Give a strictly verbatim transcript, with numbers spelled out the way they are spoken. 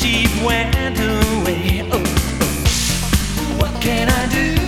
she went away. Oh, oh. What can I do?